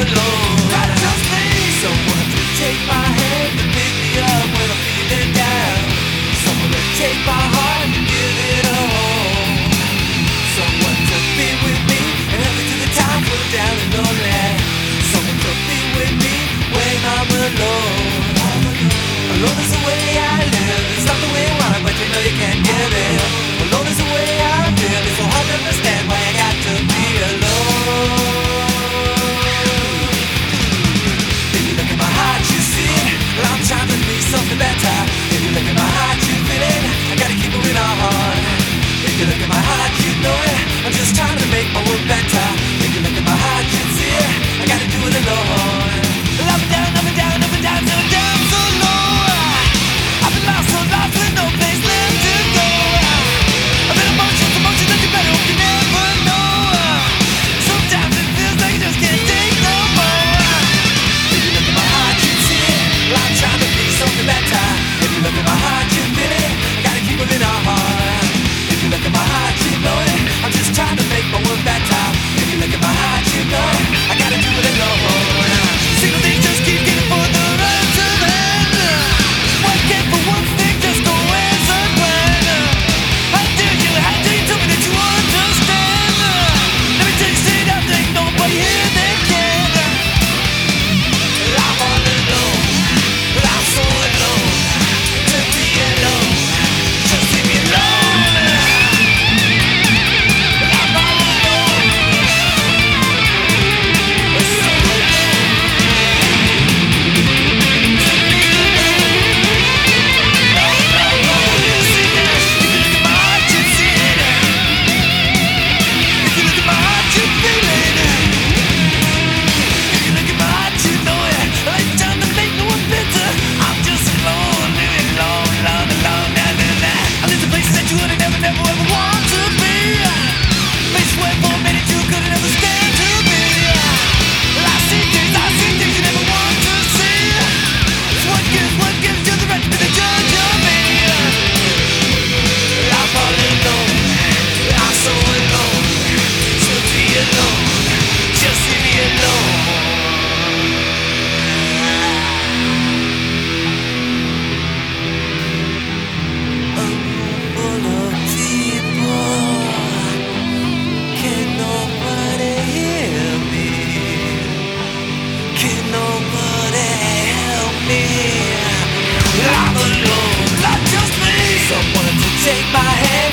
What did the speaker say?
alone. Gotta just me. Someone to take my hand and pick me up when I'm feeling down. Someone to take my heart and give it a home. Someone to be with me and help me through the times when I'm down and lonely. Someone to be with me when I'm alone. Alone is the way I live. It's not the way I want it, but you know you can't give it. Alone is the way I feel. It's so hard to understand why I got to be alone. If you look at my heart, you see it. Well, I'm trying to be something better. If you look at my heart, you feel it. I gotta keep moving on. If you look at my heart, you know it. I'm just trying to make my world better. If you look at my heart, you see it. I gotta do it alone. Up and down, up and down, up and down, so down, so low. I've been lost, so lost with no place left to go. I've been emotions that you better hope you never know. Sometimes it feels like you just can't take no more. If you look at my heart, you see it. Well, I'm trying to be something better. If you look at my heart, you feel it. I gotta keep moving on. If you look at my heart, you know it. I'm just trying to make my world better. If you look at my heart, you know it. I gotta do it alone. Single things just keep getting further out of hand. One can't for one thing just go as a plan. How dare you tell me that you understand? Let me tell you straight out, there ain't nobody here that can. I'm all alone, I'm so alone. To be alone, just leave me alone. I'm all alone, so alone. I'm alone, not just me. Someone to take my hand